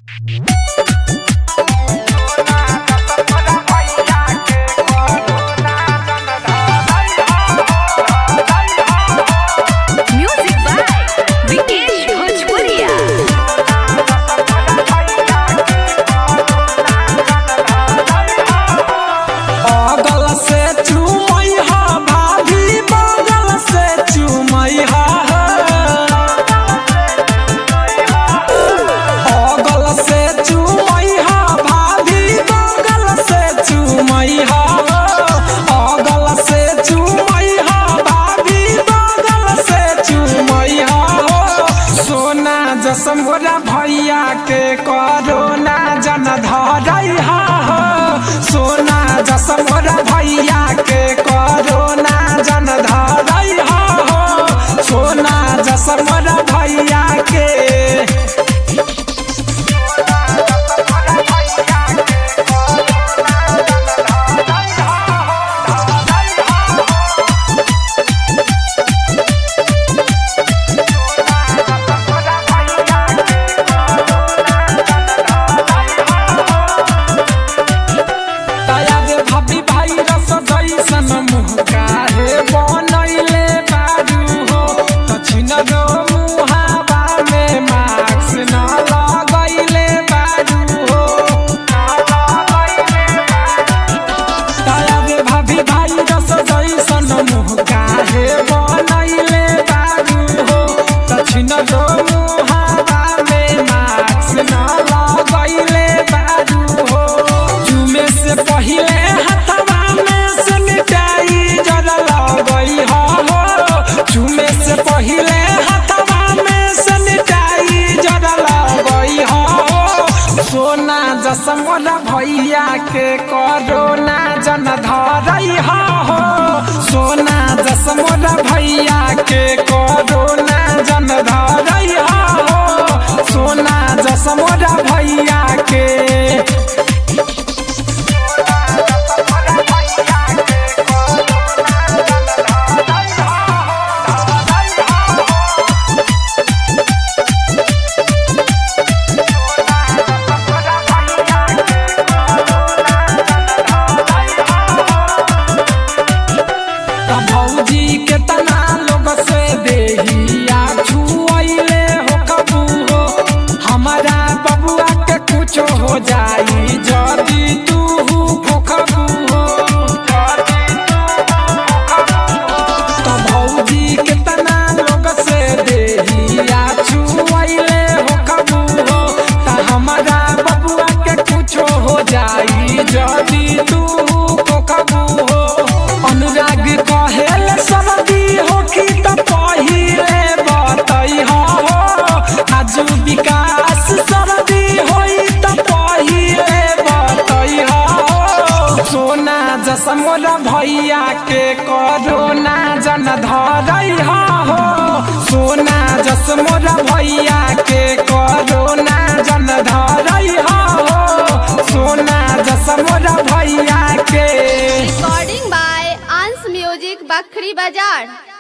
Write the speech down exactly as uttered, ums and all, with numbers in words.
Music by Vikesh Bhojpuria. बगल से चुमैहा भाभी बगल से चुमैहा बगल से चुमैहा भाभी बगल से चुमैहा बगल से चुमैहा भाभी बगल से चुमैहा सोना जसमोरा भैया के कोरोना जन धरैहा सोना जसमोरा भैया के कोरोना जन धरैहा सोना जसमोरा भैया के भाभी भाई रस जैसन मुँह काहे बनैले बारू हो दक्षिण रो मुहावा में मास्क न लगैले बारू हो दया रे भाभी भाई रस जैसन मुँह काहे बनैले बारू हो दक्षिण रो मुहावा में मास्क न लगैले बारू हो जुमे से पहिले हथवा में सैनिटाइजर लगई हो चुमे से पहिले हथवा में सैनिटाइजर लगई हो सोना जसमोरा भैया के कोरोना जन धरई हो सोना जसमोरा भैया के कोरोना जन धरई हो सोना जसमोरा भैया के भौजी के तना लोग से देहिया छुआइले हो कबू हो हमारा बबुआ के कुछ हो जाई जदी तू खोखबू हो तो भौजी के तना लोग से देहिया छुआइले हो कबू हो ता हमारा बबुआ के कुछ हो जाई जदी तू खोखबू हो अनुराग कहेल सर्दी होखी त पहिले बतई हो आजू विकास सर्दी होई त पहिले बतई हो सोना जसमोरा भैया के कोरोना जन धरई हो सोना जसमोरा भैया के कोरोना जन धरई हो सोना जसमोरा भैया के recording by Ansh music Bakhri बाजार।